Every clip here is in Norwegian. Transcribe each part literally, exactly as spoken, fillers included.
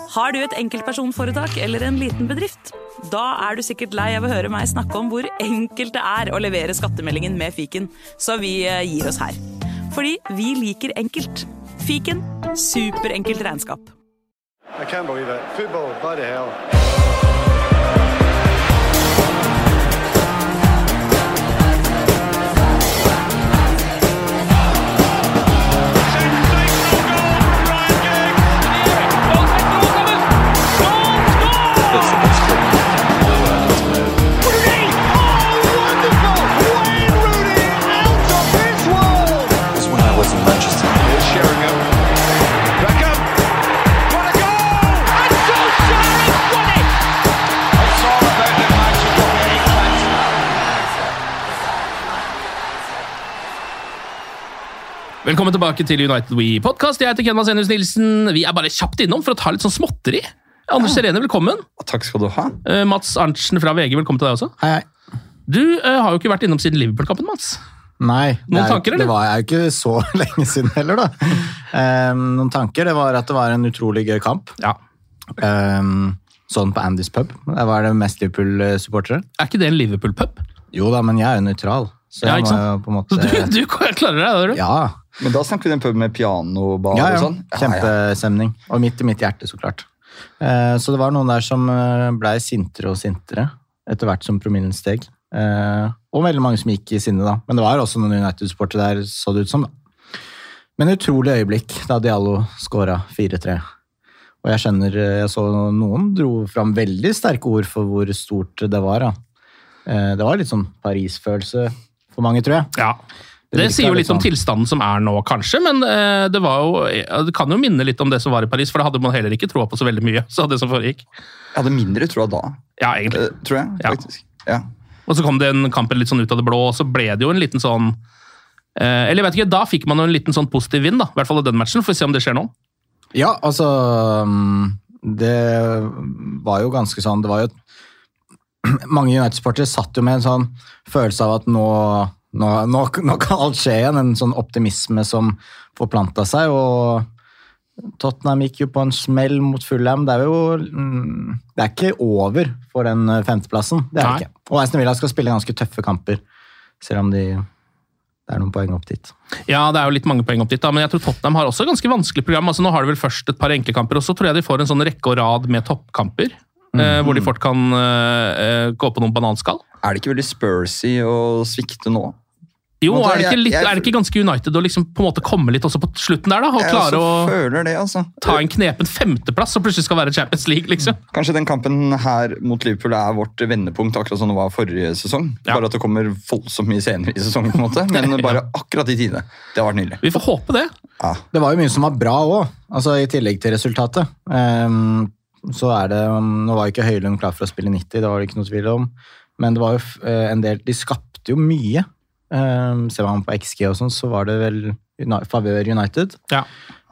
Har du et enkeltpersonforetak eller en liten bedrift? Da er du sikkert lei av å høre meg snakke om hvor enkelt det er å levere skattemeldingen med Fiken, så vi gir oss her. Fordi vi liker enkelt. Fiken, superenkelt regnskap. I can't believe it. Football, bloody hell. Velkommen tilbake til United We Podcast. Jeg heter Ken Vasenius Nilsen. Vi er bare kjapt innom for å ta litt sånn småtteri. Anders Serene, velkommen. Takk skal du ha. Uh, Mats Arntzen fra V G, velkommen til deg også. Hei, hei. Du uh, har jo ikke vært innom siden Liverpool-kampen, Mats. Nei, noen det, er, tanker, eller? Det var jo ikke så lenge siden heller, da. Um, noen tanker, det var at det var en utrolig gøy kamp. Ja. Um, sånn på Andys pub. Det var det mest Liverpool-supportere. Er ikke det en Liverpool-pub? Jo da, men jeg er jo neutral. Så ja, jeg ikke må jo på en måte... Du, du klarer deg, da, du? Ja. Men da snakker vi en pub med pianobar ja, ja. og sånn? Kjempestemning. Og midt i mitt hjerte, så klart. Uh, så det var noen der som ble sintere og sintere etter hvert som promillen steg. Uh, og veldig mange som gikk i sinne da. Men det var også noen United-supportere der, så det ut som da. Men utrolig øyeblikk da Diallo skåret fire tre. Og jeg skjønner, jeg så noen dro fram veldig sterke ord for hvor stort det var da. Uh, det var litt sånn Paris-følelse for mange, tror jeg. Ja. Det, det sier jo litt om tilstanden som er nå, kanskje, men uh, det, var jo, det kan jo minne litt om det som var i Paris, for da hadde man heller ikke troa på så veldig mye, så det som foregikk. Jeg hadde mindre troa da. Ja, egentlig. Uh, tror jeg, faktisk. Ja. Ja. Og så kom det en kamp litt sånn ut av det blå, og så ble det jo en liten sånn... Uh, eller jeg vet ikke, da fikk man jo en liten sånn positiv vind, da. I hvert fall i den matchen, for å se om det skjer nå. Ja, altså... Det var jo ganske sånn... Det var jo... Mange United-sportere satt jo med en sånn følelse av at nå... Nå, nå, nå kan alt skje igjen, en sånn optimisme som forplantet seg, og Tottenham gikk jo på en smell mot Fulham. Det er jo det er ikke over for den femteplassen, det er det ikke. Og Aston Villa skal spille ganske tøffe kamper, selv om de, det er noen poeng opp dit. Ja, det er jo litt mange poeng opp dit, da, men jeg tror Tottenham har også et ganske vanskelig program. Altså, nå har de vel først et par enkeltkamper, og så tror jeg de får en sånn rekke og rad med toppkamper, mm. eh, hvor de fort kan eh, gå på noen bananskall. Er det ikke veldig Spursy å svikte nå? Jo, er det, ikke litt, er det ikke ganske United å liksom på en måte komme litt også på slutten der, da? Og klare å det, altså. ta en knepen femteplass, og plutselig skal være Champions League, liksom. Kanskje den kampen her mot Liverpool er vårt vendepunkt, akkurat som det var forrige sesong. Ja. Bare at det kommer voldsomt mye senere i sesongen, på en måte. Men bare akkurat i tide. Det har vært nydelig. Vi får håpe det. Ja. Det var jo mye som var bra også, altså i tillegg til resultatet. Um, så er det, nå var jo ikke Høylund klar for å spille nitti, det var det ikke noe tvil om. Men det var jo en del, de skapte jo mye. Um, ser man på X G og sånn, så var det vel favør United. Ja.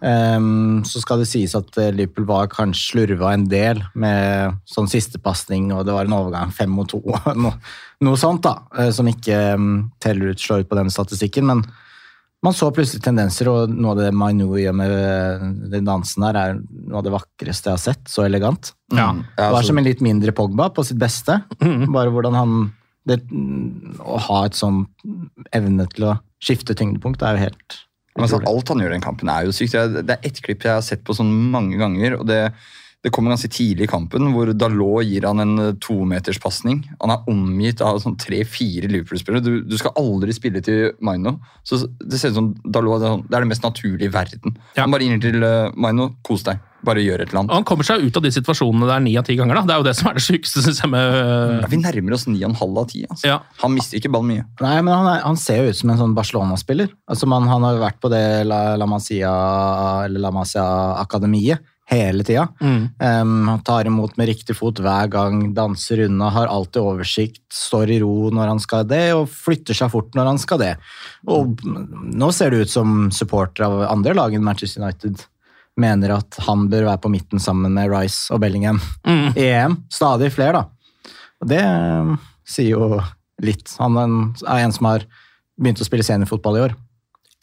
Um, så skal det sies at Liverpool var kanskje slurva en del med sånn sistepasning, og det var en overgang fem mot to, no, noe sånt da, som ikke um, teller ut, slår ut på den statistikken, men man så plutselig tendenser, og noe av det Mainu gjør med den dansen her er noe av det vakreste jeg har sett, så elegant. Ja. Det var som en litt mindre Pogba på sitt beste, mm. bare hvordan han det, å ha et sånn evne til å skifte tyngdepunkt er jo helt Men altså, alt han gjør i den kampen er jo sykt. Det er ett klipp jeg har sett på sånn mange ganger, og det, det kommer ganske tidlig i kampen, hvor Dalot gir han en tometerspasning. Han er omgitt av sånn tre-fire Liverpool-spillere. Du, du skal aldri spille til Maino. Så det ser ut som Dalot det er, det er det mest naturlige i verden. Ja. Han bare gir til uh, Maino, kos deg. Bare gjør et eller annet. Og han kommer seg ut av de situasjonene der ni av ti ganger, da. Det er jo det som er det sykeste, synes jeg med... Ja, vi nærmer oss ni og en halv av ti, altså. Ja. Han mister ikke ballen mye. Nei, men han, er, han ser jo ut som en sånn Barcelona-spiller. Altså, man, han har jo vært på det La, La Masia, eller La Masia-akademiet hele tida. Mm. Um, han tar imot med riktig fot hver gang, danser unna, har alltid oversikt, står i ro når han skal det, og flytter seg fort når han skal det. Og nå ser det ut som supporter av andre lag enn Manchester United mener at han bør være på midten sammen med Rice og Bellingham mm. i E M. Stadig flere, da. Og det um, sier jo litt. Han er en som har begynt å spille seniorfotball i år.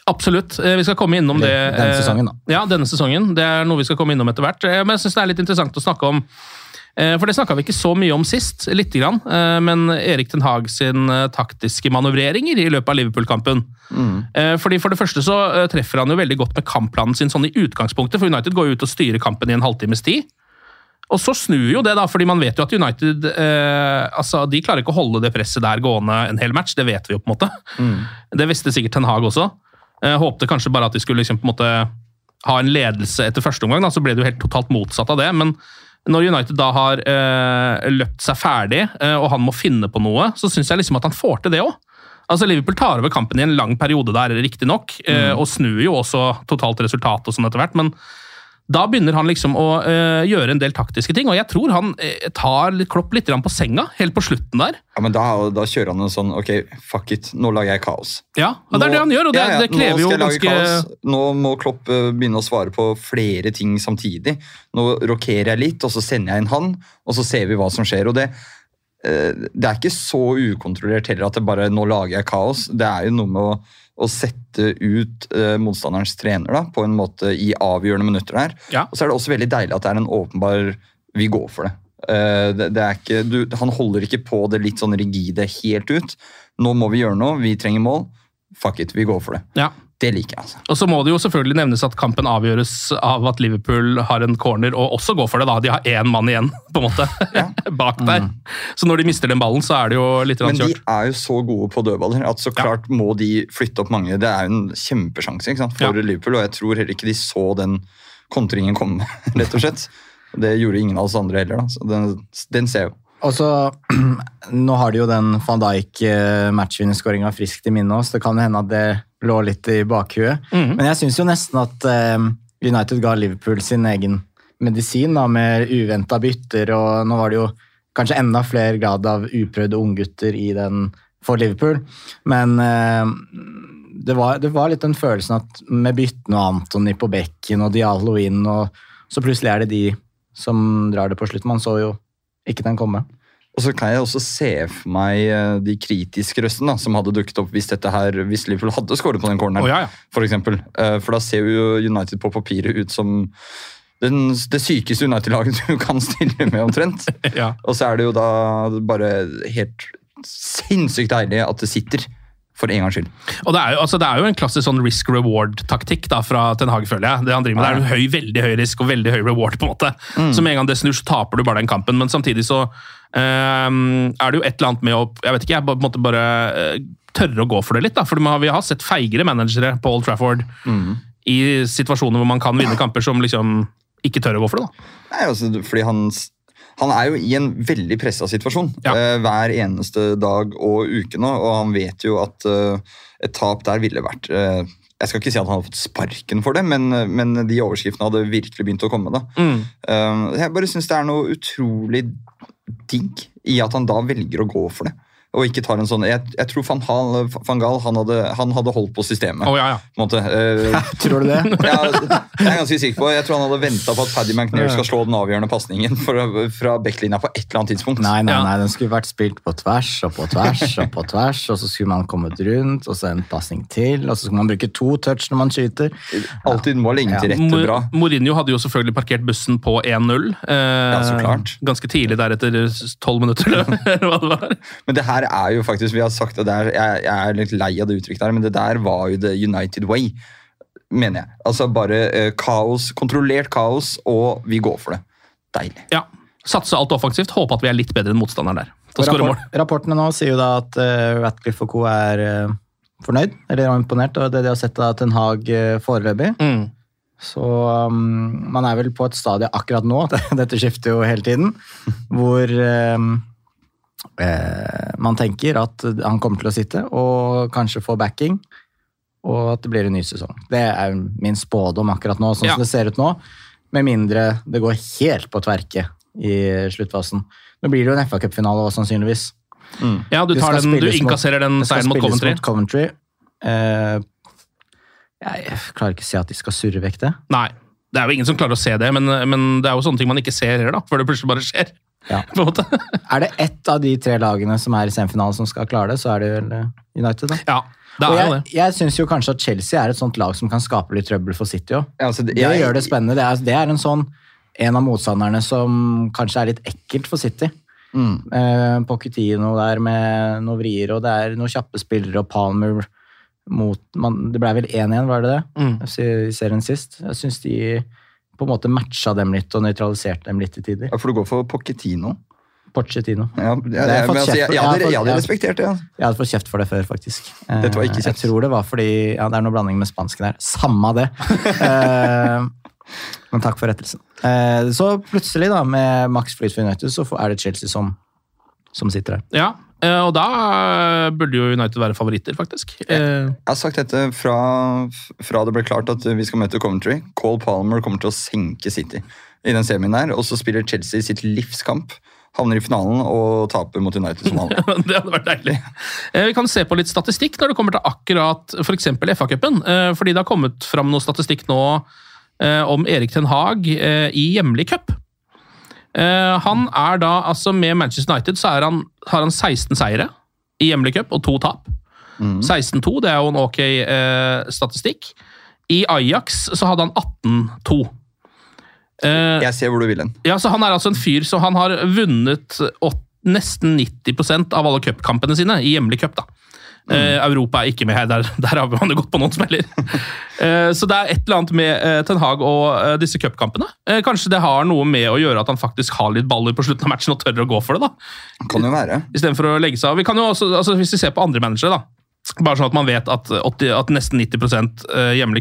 Absolutt. Vi skal komme innom det. Denne sesongen, da. Ja, denne sesongen. Det er noe vi skal komme innom etter hvert. Men jeg synes det er litt interessant å snakke om, for det snakket vi ikke så mye om sist, litt grann, men Erik Ten Hag sin taktiske manøvreringer i løpet av Liverpool-kampen. Mm. Fordi for det første så treffer han jo veldig godt med kampplanen sin sånn i utgangspunktet, for United går jo ut og styrer kampen i en halvtimes tid. Og så snur jo det da, fordi man vet jo at United, eh, altså de klarer ikke å holde det presset der gående en hel match, det vet vi jo på en måte. Mm. Det visste sikkert Ten Hag også. Jeg håpte kanskje bare at de skulle liksom på en måte ha en ledelse etter første omgang, da, så ble det jo helt totalt motsatt av det, men når United da har eh, løpt seg ferdig, eh, og han må finne på noe, så synes jeg liksom at han får til det også. Altså Liverpool tar over kampen i en lang periode der, riktig nok, eh, og snur jo også totalt resultat og sånn etter hvert, men da begynner han liksom å uh, gjøre en del taktiske ting, og jeg tror han uh, tar Klopp litt på senga, helt på slutten der. Ja, men da, da kjører han en sånn, ok, fuck it, nå lager jeg kaos. Ja, og det er det han gjør, og det, ja, ja, det krever jo ganske... Nå må Klopp uh, begynne å svare på flere ting samtidig. Nå rokerer jeg litt, og så sender jeg inn han, og så ser vi hva som skjer, og det, uh, det er ikke så ukontrollert heller at det bare, nå lager jeg kaos. Det er jo noe med å å sette ut uh, motstanderens trener da, på en måte i avgjørende minutter der. Ja. Og så er det også veldig deilig at det er en åpenbar vi går for det. Uh, det, det er ikke, du, han holder ikke på det litt sånn rigide helt ut. Nå må vi gjøre noe, vi trenger mål. Fuck it, vi går for det. Ja. Det liker jeg, altså. Og så må det jo selvfølgelig nevnes at kampen avgjøres av at Liverpool har en corner, og også går for det da. De har én mann igjen, på en måte, ja. bak der. Mm. Så når de mister den ballen, så er det jo litt kjørt. Men de er jo så gode på dødballer, at så klart ja. må de flytte opp mange. Det er jo en kjempesjanse, ikke sant, for ja. Liverpool, og jeg tror heller ikke de så den kontringen komme, rett og slett. Det gjorde ingen av oss andre heller, da. Så den, den ser jeg jo. Og så, nå har de jo den Van Dijk matchvinnerskåringen friskt i minne oss. Det kan jo hende at det lå litt i bakhuet. Mm. Men jeg synes jo nesten at um, United ga Liverpool sin egen medisin da, med uventet bytter, og nå var det jo kanskje enda flere grad av uprøvde unggutter i den for Liverpool. Men uh, det, var, det var litt den følelsen at med byttene og Antony på bekken og Diallo inn, og så plutselig er det de som drar det på slutt. Man så jo ikke den komme. Og så kan jeg også se for meg de kritiske røstene da, som hadde dukket opp hvis dette her, hvis Liverpool hadde skåret på den corneren, oh, ja, ja. for eksempel. For da ser jo United på papiret ut som den, det sykeste United-laget du kan stille med omtrent. ja. Og så er det jo da bare helt sinnssykt deilig at det sitter for en gangs skyld. Og det er jo, altså, det er jo en klassisk sånn risk-reward-taktikk da, fra Ten Hag, føler jeg. Det han driver med, det er en høy, veldig høy risk og veldig høy reward, på en måte. Mm. Så med en gang det snur, så taper du bare den kampen, men samtidig så um, er det jo et eller annet med å, jeg vet ikke, jeg på en måte bare uh, tørre å gå for det litt, da, for vi har sett feigere managere på Old Trafford mm. i situasjoner hvor man kan vinne kamper som liksom ikke tør å gå for det, da. Nei, altså, fordi han Han er jo i en veldig presset situasjon ja. uh, hver eneste dag og uke nå, og han vet jo at uh, et tap der ville vært... Uh, jeg skal ikke si at han hadde fått sparken for det, men, men de overskriftene hadde virkelig begynt å komme da. Mm. Uh, jeg bare synes det er noe utrolig digg i at han da velger å gå for det. Og ikke tar en sånn... Jeg, jeg tror Van, Hal, Van Gaal, han hadde, han hadde holdt på systemet. Oh, ja, ja. På en måte. Uh, tror du det? ja, jeg er ganske sikker på. Jeg tror han hadde ventet på at Paddy McNair skal slå den avgjørende passningen for, fra backlinja på et eller annet tidspunkt. Nei, nei, nei, den skulle vært spilt på tvers og på tvers og på tvers, og så skulle man kommet rundt, og så en passning til, og så skulle man bruke to touch når man skyter. Alltid må legge til rette bra. Mourinho hadde jo selvfølgelig parkert bussen på én null. Eh, ja, så klart. Ganske tidlig der etter tolv minutter, eller hva det var. Men det her er jo faktisk, vi har sagt det der, jeg, jeg er litt lei av det uttrykket der, men det der var jo the United way, mener jeg. Altså bare eh, kaos, kontrollert kaos, og vi går for det. Deilig. Ja, satse alt offensivt, håpe at vi er litt bedre enn motstanderen der. Rapport, rapportene nå sier jo da at uh, Ratcliffe og Co er uh, fornøyd, eller imponert, og det de har sett av Ten Hag uh, foreløpig. Mm. Så um, man er vel på et stadie akkurat nå, dette skifter jo hele tiden, hvor... Um, Eh, man tenker at han kommer til å sitte og kanskje få backing, og at det blir en ny sesong. Det er min spådom akkurat nå, sånn ja. som det ser ut nå, med mindre det går helt på tverke i sluttfasen. Nå blir det jo en F A Cup-finale også, sannsynligvis. Mm. Ja, du, tar den, du innkasserer den seieren mot Coventry. Mot Coventry. Eh, jeg klarer ikke å si at de skal surre vekk det. Nei, det er jo ingen som klarer å se det, men, men det er jo sånne ting man ikke ser her da, før det plutselig bare skjer. Ja. Er det ett av de tre lagene som er i semifinalen som skal klare det, så er det vel United da? Ja, Det Og er jo jeg, det. jeg synes jo kanskje at Chelsea er et sånt lag som kan skape litt trøbbel for City også. Ja, altså, det, Det jeg, gjør det spennende. Det er, det er en sånn en av motstanderne som kanskje er litt ekkelt for City. Mm. Eh, Pochettino der med noen vrier, og det er noen kjappe spillere, og Palmer mot man, Det ble vel én igjen, var det det? Mm. I serien sist. Jeg synes de på en måte matcha dem litt og nøytraliserte dem litt i tider. Ja, for du går for Pochettino. Pochettino. Ja, jeg, Det jeg, har jeg fått men, altså, kjeft jeg, for. jeg, Jeg har hadde, fått- jeg hadde ja. respektert det. Ja. Jeg hadde fått kjeft for det før, faktisk. Dette var ikke Eh, kjeft. Jeg tror det var fordi ja, det er noe blanding med spansken her. Samme det. Eh, men takk for rettelsen. Eh, så plutselig, da, med Max Flyt for United, så er det Chelsea som, som sitter her. Ja, eh, og da burde jo United være favoritter, faktisk. Eh, Jeg har sagt dette fra, fra det ble klart at vi skal møte Coventry. Cole Palmer kommer til å senke City i den semien der, og så spiller Chelsea sitt livskamp, havner i finalen og taper mot United som vanlig. Det hadde vært deilig. Eh, Vi kan se på litt statistikk når det kommer til akkurat for eksempel F A-cupen. eh, Fordi det har kommet fram noe statistikk nå eh, om Erik Ten Hag eh, i hjemlig cup. Eh, Han er da, altså med Manchester United, så er han, har han seksten seire i hjemlig cup og to tap. seksten to, det er jo en ok eh, statistikk. I Ajax så hadde han atten to. Eh, Jeg ser hvor du vil hen. Ja, så Han er altså en fyr så han har vunnet åt, nesten nitti prosent av alle cupkampene sine i hjemlig cup. da. Eh, Europa er ikke med her, der, der har han jo gått på noen smeller. eh, så det er et eller annet med eh, Ten Hag og eh, disse cupkampene. Eh, kanskje det har noe med å gjøre at han faktisk har litt baller på slutten av matchen og tør å gå for det, da. Kan jo være. I stedet for å legge seg av. Vi kan jo også, altså Hvis vi ser på andre managere, da. Bare sånn at man vet at, åtti, at nesten nitti prosent hjemlig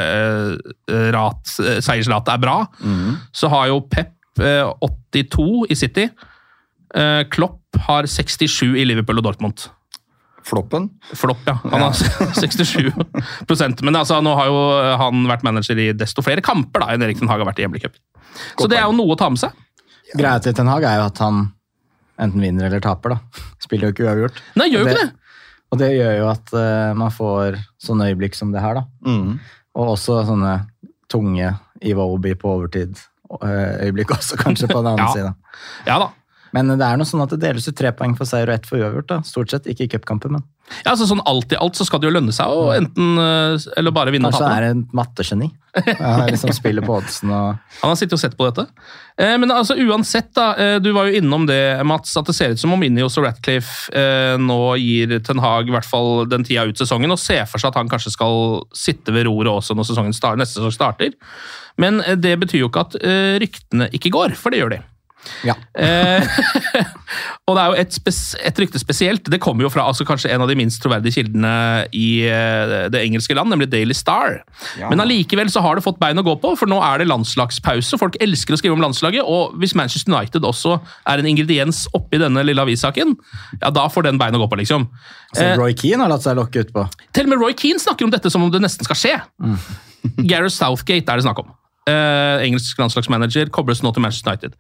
cupseiersrate er bra. Så har jo Pep eh, åttito i City. Eh, Klopp har sekstisju i Liverpool og Dortmund. Floppen. Flopp, ja. Han har sekstisju prosent. Men altså, nå har jo han vært manager i desto flere kamper da, enn Erik Ten Hag har vært i hjemlig cup. Så det er jo noe å ta med seg. Greia til Ten Hag er jo at han enten vinner eller taper, da. Spiller jo ikke uavgjort. Nei, gjør jo Og ikke det. Og det gjør jo at uh, man får sånne øyeblikk som det her, da. Mm. Og også sånne tunge Iwobi på overtid uh, øyeblikk også, kanskje, på den andre Ja. siden. Ja da. Men det er noe sånn at det deles ut tre poeng for seier og ett for uavgjort, da. Stort sett, ikke i cupkampen, men Ja, altså sånn alt i alt så skal det jo lønne seg å enten eh, eller bare vinne og kanskje tape. han er en mattegeni. Han liksom spiller på oddsen og Han har sittet og sett på dette. Eh, men altså uansett, da, eh, du var jo innom det, Mats, at det ser ut som om Ineos og Ratcliffe eh, nå gir Ten Hag i hvert fall den tida ut sesongen, og ser for seg at han kanskje skal sitte ved roret også når sesongen start, neste sesong starter. Men eh, det betyr jo ikke at eh, ryktene ikke går, for det gjør de. Ja. Eh, og det er jo et, spes, et rykte spesielt. Det kommer jo fra altså, kanskje en av de minst troverdige kildene i eh, det engelske land, nemlig Daily Star. Ja. Men allikevel så har det fått bein å gå på, for nå er det landslagspause. Folk elsker å skrive om landslaget, og hvis Manchester United også er en ingrediens oppi denne lille avissaken, ja, da får den bein å gå på, liksom. Så Eh, Roy Keane har latt seg lokke ut på. til og med Roy Keane snakker om dette som om det nesten skal skje. Gareth Southgate er det snakk om. Eh, engelsk landslagsmanager kobles nå til Manchester United.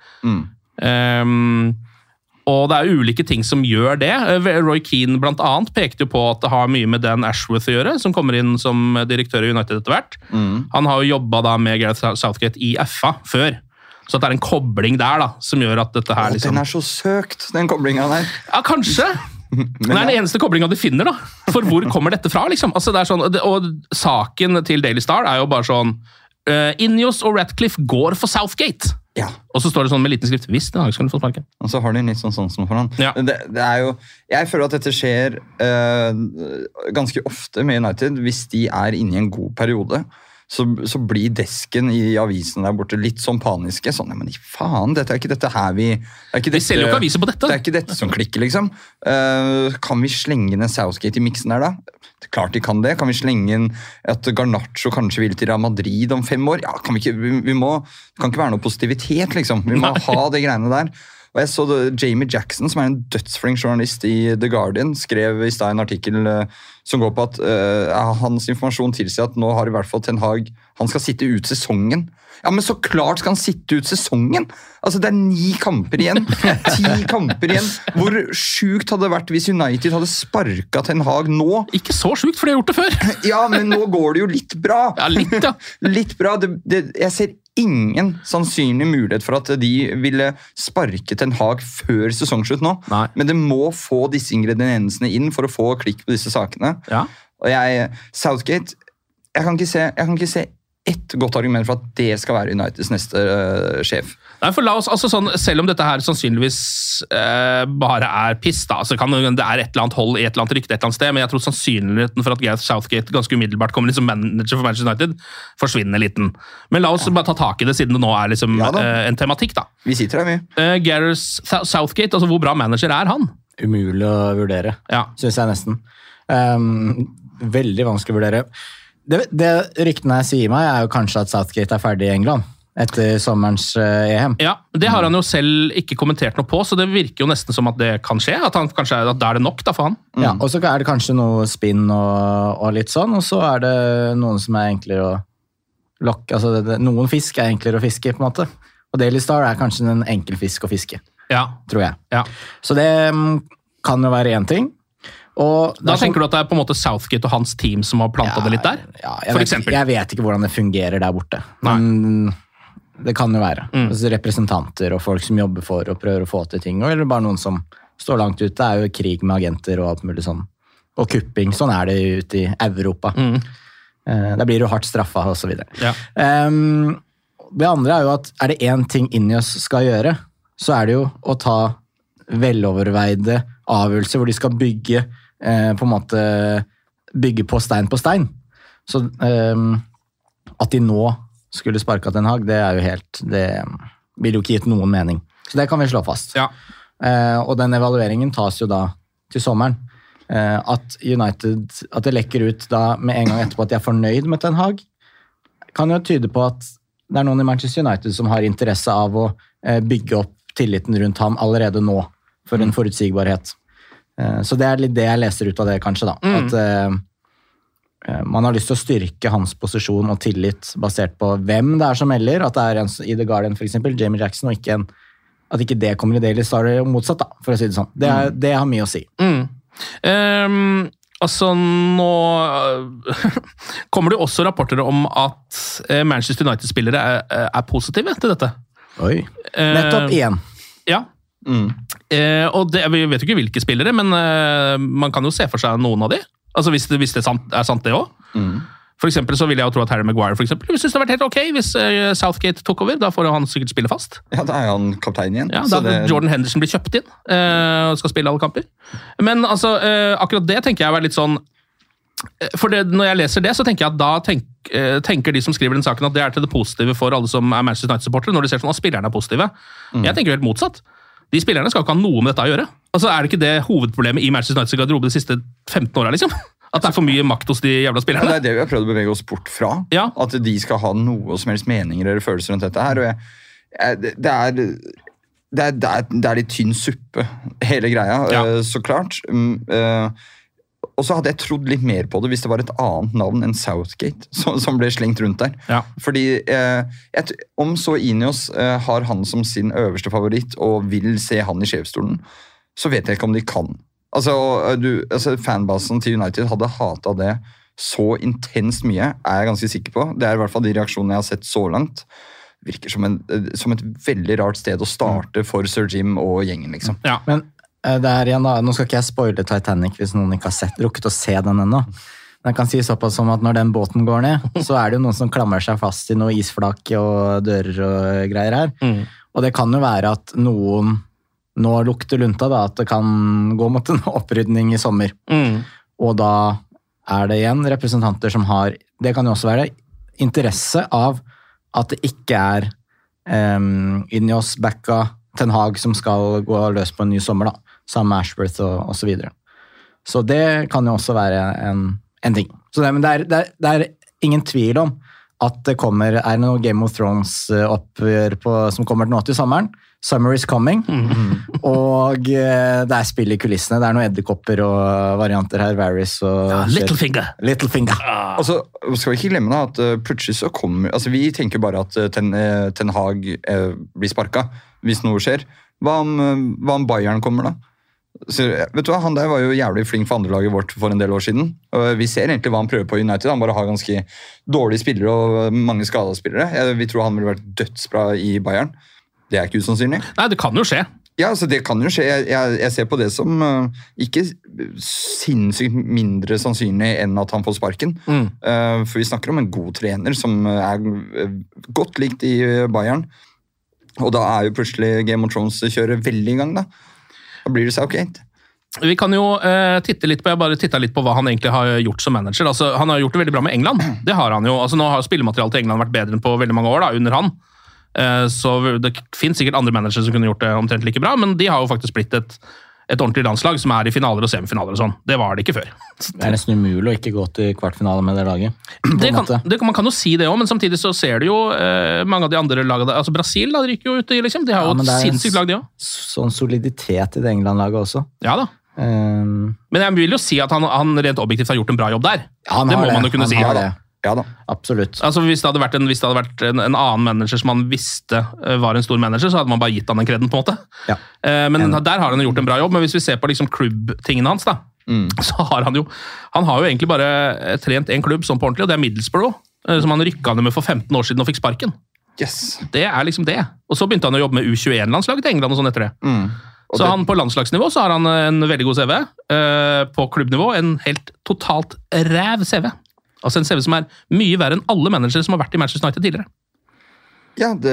Um, og det er ulike ting som gjør det. Eh, Roy Keane blant annet pekte jo på at det har mye med Dan Ashworth å gjøre, som kommer inn som direktør i United etter hvert. Han har jo jobba da med Gareth Southgate i F A før. Så at det er en kobling der da, som gjør at dette her Å, liksom... Den er så søkt, den koblinga der. Ja, kanskje. Men det er den eneste koblinga de finner, da. For hvor kommer dette fra, liksom? Altså, det er sånn, og saken til Daily Star er jo bare sånn uh, Ineos og Ratcliffe går for Southgate. Ja. Og så står det sånn med liten skrift Hvis den har ikke fått sparken. Og så har de litt sånn sånn som for han. Ja. Det, det er jo, jeg føler at dette skjer eh, ganske ofte med United. Hvis de er inne i en god periode, så, så blir desken i avisen der borte litt sånn paniske. Sånn, ja, men faen, dette er ikke dette her vi det er ikke Vi selger jo ikke aviser på dette. Det er ikke dette som klikker, liksom. Eh, kan vi slenge ned Southgate i miksen her, da? Det er klart de kan det. Kan vi slenge inn at Garnaccio kanskje vil til Real Madrid om fem år? Ja, kan vi ikke, vi, vi må, det kan ikke være noe positivitet, liksom. Vi må Nei. ha de greiene der. Og jeg så det, Jamie Jackson, som er en dødsflink journalist i The Guardian, skrev i stedet en artikkel uh, som går på at uh, hans informasjon tilsier at nå har i hvert fall Ten Hag, han skal sitte ut sesongen. Ja, men så klart skal han sitte ut sesongen! Altså, det er ni kamper igjen. Ti kamper igjen. Hvor sjukt hadde det vært hvis United hadde sparka Ten Hag nå? Ikke så sjukt, for de har gjort det før. Ja, men nå går det jo litt bra. Ja, litt, ja. Litt bra. Det, det, jeg ser ingen sannsynlig mulighet for at de ville sparke Ten Hag før sesongslutt nå. Nei. Men det må få disse ingrediensene inn for å få klikk på disse sakene. Ja. Og jeg, Southgate, jeg kan ikke se, jeg kan ikke se ett godt argument for at det skal være Uniteds neste uh, sjef. Nei, for la oss, altså sånn, selv om dette her sannsynligvis eh, bare er piss, da, så kan det er et eller annet hold i et eller annet rykte et eller annet sted, men jeg tror sannsynligheten for at Gareth Southgate ganske umiddelbart kommer liksom manager for Manchester United, forsvinner liten. Men la oss bare ta tak i det, siden det nå er liksom ja, eh, en tematikk, da. Vi sitter her, vi. Eh, Gareth Southgate, altså hvor bra manager er han? Umulig å vurdere, ja. synes jeg nesten. Um, veldig vanskelig å vurdere. Det, det ryktene jeg sier meg, er jo kanskje at Southgate er ferdig i England etter sommerens uh, E M. Ja, det har han jo selv ikke kommentert noe på, så det virker jo nesten som at det kan skje, at, han, kanskje, at da er det nok da for han. Mm. Ja, og så er det kanskje noe spinn og, og litt sånn, og så er det noen som er enklere å lokke, altså det, det, noen fisk er enklere å fiske på en måte, og Daily Star er kanskje en enkel fisk å fiske, ja. tror jeg. Ja. Så det um, kan jo være en ting. Og da tenker du at det er på en måte Southgate og hans team som har plantet ja, det litt der? Ja, jeg for vet, eksempel. Jeg vet ikke hvordan det fungerer der borte. Men det kan jo være. Mm. Altså, representanter og folk som jobber for og prøver å få til ting, eller bare noen som står langt ute. Det er jo krig med agenter og alt mulig sånn. Og kupping. Sånn er det ute i Europa. Mm. Eh, der blir du hardt straffa og så videre. Ja. Um, det andre er jo at er det en ting Ineos skal gjøre, så er det jo å ta veloverveide avgjørelser hvor de skal bygge eh, på en måte bygge på stein på stein. Så eh, at de nå skulle sparke Ten Hag, det er jo helt det vil jo ikke gitt noen mening. Så det kan vi slå fast. Ja. Eh, og den evalueringen tas jo da til sommeren. Eh, at United, at det lekker ut da med en gang etterpå at de er fornøyd med Ten Hag, kan jo tyde på at det er noen i Manchester United som har interesse av å eh, bygge opp tilliten rundt ham allerede nå, for en forutsigbarhet. Så det er litt det jeg leser ut av det, kanskje. da. Mm. At uh, man har lyst til å styrke hans posisjon og tillit basert på hvem det er som melder. At det er en, i The Guardian for eksempel, Jamie Jackson, og ikke en, at ikke det kommer i Daily Star og motsatt, da, for å si det sånn. Det, er, det har mye å si. Mm. Um, altså, nå kommer det også rapporter om at Manchester United-spillere er, er positive til dette. Oi. Nettopp igjen. Ja. Mm. Eh, og det, vi vet jo ikke hvilke spillere, men eh, man kan jo se for seg noen av de. Altså hvis det, hvis det er, sant, er sant det også. Mm. For eksempel så vil jeg jo tro at Harry Maguire for eksempel, synes det har vært helt ok hvis eh, Southgate tok over. Da får han sikkert spille fast. Ja, da er han kaptein igjen. Ja, da det... Jordan Henderson blir kjøpt inn eh, og skal spille alle kamper. Men altså, eh, akkurat det tenker jeg var litt sånn. For det, når jeg leser det, så tenker jeg at da tenk, eh, tenker de som skriver den saken at det er til det positive for alle som er Manchester United-supportere, når de ser sånn at spillerne er positive. Mm. Jeg tenker helt motsatt. De spillerne skal ikke ha noe med dette å gjøre. Altså, er det ikke det hovedproblemet i Manchester Uniteds garderobe de siste femten åra, liksom? At det er for mye makt hos de jævla spillerne? Ja, det er det vi har prøvd å bevege oss bort fra. Ja. At de skal ha noe som helst meninger eller følelser rundt dette her. Og jeg, jeg, det, er, det, er, det, er, det er litt tynn suppe, hele greia, ja. uh, så klart. Um, uh, Og så hadde jeg trodd litt mer på det hvis det var et annet navn enn Southgate som, som ble slengt rundt der. Ja. Fordi eh, jeg, om så Ineos eh, har han som sin øverste favoritt og vil se han i sjefsstolen, så vet jeg ikke om de kan. Altså, du, altså fanbasen til United hadde hatet det så intenst mye, er jeg ganske sikker på. Det er i hvert fall de reaksjonene jeg har sett så langt. Virker som, en, som et veldig rart sted å starte for Sir Jim og gjengen, liksom. Ja. Men det er igjen da, nå skal ikke jeg spoile Titanic hvis noen ikke har sett, rukket å se den ennå. Men jeg kan si såpass som at når den båten går ned, så er det jo noen som klamrer seg fast i noe isflak og dører og greier her. Mm. Og det kan jo være at noen nå lukter lunta da, at det kan gå mot en opprydning i sommer. Mm. Og da er det igjen representanter som har, det kan jo også være interesse av at det ikke er um, Ineos, Backa, Ten Hag som skal gå løs på en ny sommer da, sammen med Ashworth og, og så videre. Så det kan jo også være en, en ting. Så det, men det er, det, er, det er ingen tvil om at det kommer, er noe Game of Thrones-oppgjør som kommer nå til sommeren. Summer is coming. Mm-hmm. Og det er spill i kulissene. Det er noen edderkopper og varianter her. Varys og... Ja, Littlefinger. Littlefinger. Ah. Og så skal vi ikke glemme da, at plutselig så kommer... Altså, vi tenker bare at Ten, Ten Hag eh, blir sparket hvis noe skjer. Hva om, hva om Bayern kommer da? Så, vet du hva, han der var jo jævlig flink for andrelaget vårt for en del år siden. Og vi ser egentlig hva han prøver på i United. Han bare har ganske dårlige spillere og mange skadede spillere. Vi tror han ville vært dødsbra i Bayern. Det er ikke usannsynlig. Nei, det kan jo skje. Ja, altså det kan jo skje. Jeg, jeg, jeg ser på det som uh, ikke sinnssykt mindre sannsynlig enn at han får sparken. Mm. Uh, for vi snakker om en god trener som er godt likt i Bayern. Og da er jo plutselig Game of Thrones-kjøret veldig i gang, da. Da blir det Southgate. Vi kan jo uh, titte litt på, jeg bare tittet litt på hva han egentlig har gjort som manager. Altså, han har gjort det veldig bra med England. Det har han jo. Altså, nå har spillematerialet til England vært bedre enn på veldig mange år da, under han. Uh, så det finnes sikkert andre managere som kunne gjort det omtrent like bra, men de har jo faktisk blitt et, et ordentlig landslag som er i finaler og semifinaler og sånn. Det var det ikke før. Det er nesten umulig å ikke gå til kvartfinale med det laget. Det kan, det, man kan jo si det også, men samtidig så ser du jo uh, mange av de andre lagene, altså Brasil da, de ryker jo ut i, liksom. De har jo ja, et sinnssykt lag, de også. Sånn soliditet i det England-laget også. Ja da. Um, Men jeg vil jo si at han, han rent objektivt har gjort en bra jobb der. Ja, det må det. man jo kunne han si. Har det. Ja da. Absolutt. Altså Hvis det hadde vært, en, hvis det hadde vært en, en annen manager som man visste var en stor manager, så hadde man bare gitt han den kreden på en måte. Ja. Uh, men en. Der har han gjort en bra jobb. Men hvis vi ser på liksom klubbtingene hans, da, mm. så har han jo Han har jo egentlig bare trent en klubb sånn på ordentlig, og det er Middlesbrough, uh, som han rykka ned med for femten år siden og fikk sparken. Yes. Det er liksom det. Og så begynte han å jobbe med U tjueen-landslaget til England og sånn etter det. Mm. Så han på landslagsnivå så har han en veldig god C V. Uh, på klubbnivå en helt totalt ræv C V. Altså en C V som er mye verre enn alle managere som har vært i Manchester United tidligere. Ja, det